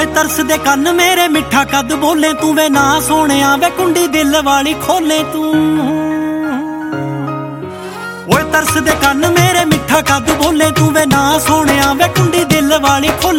ਤਰਸਦੇ ਕੰਨ ਮੇਰੇ ਮਿੱਠਾ ਕੱਦ ਬੋਲੇ ਤੂੰ ਵੇ ਨਾ ਸੋਹਣਿਆ ਵੇ ਕੁੰਡੀ ਦਿਲ ਵਾਲੀ ਖੋਲੇ ਤੂੰ। ਓਏ ਤਰਸਦੇ ਕੰਨ ਮੇਰੇ ਮਿੱਠਾ ਕੱਦ ਬੋਲੇ ਤੂੰ ਵੇ ਨਾ ਸੋਹਣਿਆ ਵੇ ਕੁੰਡੀ ਦਿਲ ਵਾਲੀ ਖੋਲੇ